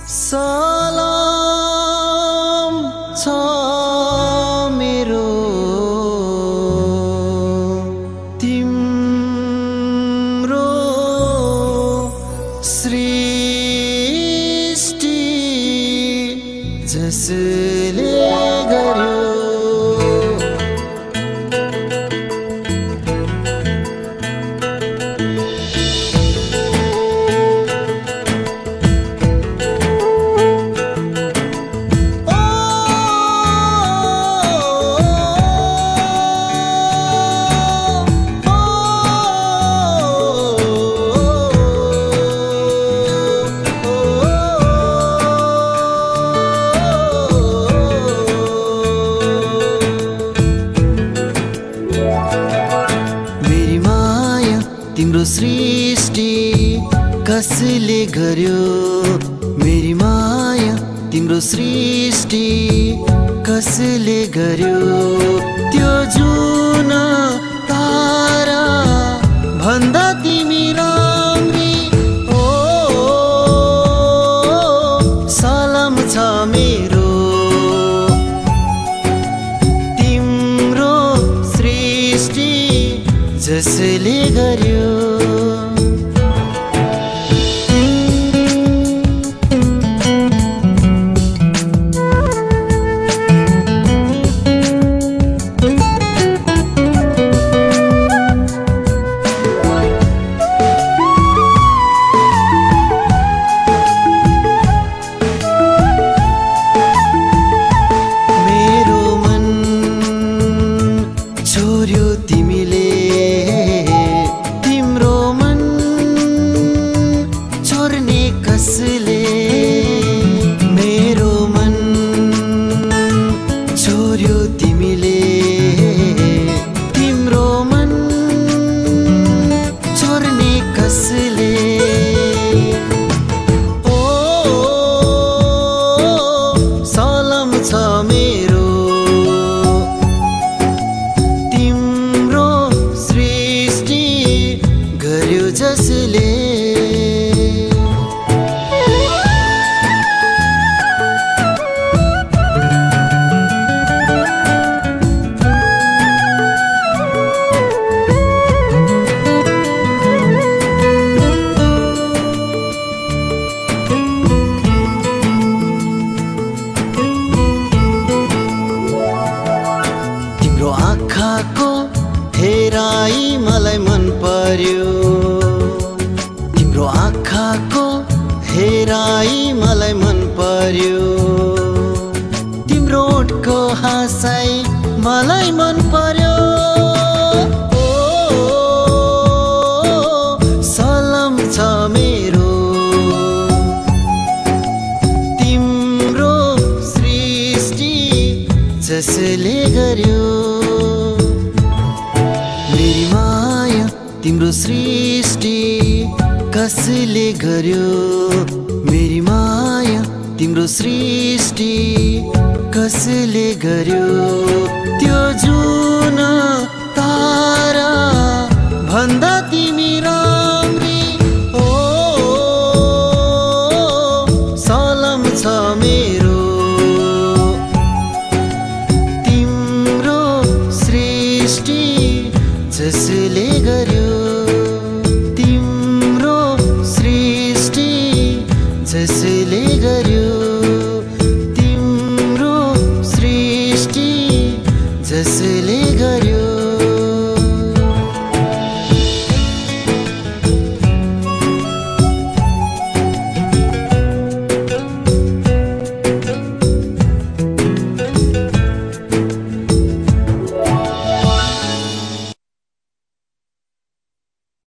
सलाम छ मेरो तिम्रो सृष्टि जसले गर्यो। तिम्रो सृष्टि कसले गर्यो? मेरी माया तिम्रो सृष्टि कसले गर्यो? त्यो जुन तारा भन्दा तिमी राम्री ओ सलाम छ मेरो तिम्रो सृष्टि जसले गर्यो। मेरो मन छोड्यो तिमीले, तिम्रो मन छोड्ने कसले? मेरो मन छोड्यो तिमीले, तिम्रो मन छोड्ने कसले? ओ सलाम छ मेरो तिम्रो सृष्टि गर्यो जसले। तिम्रो आँखाको हेराई मलाई मन पर्यो, तिम्रो आँखाको हेराई मलाई मन पर्यो, तिम्रो ओठको हाँसाई मलाई मन पर्यो। ओ सलाम छ मेरो तिम्रो सृष्टि जसले गर्यो। मेरी माया तिम्रो सृष्टि कसले गर्यो? मेरी माया तिम्रो सृष्टि कसले गर्यो? त्यो जुन तारा भन्दा तिमी राम्री ओ सलाम छ मेरो तिम्रो सृष्टि जसले गर्यो। तिम्रो सृष्टि जसले गर्यो, तिम्रो सृष्टि जसले गर्यो।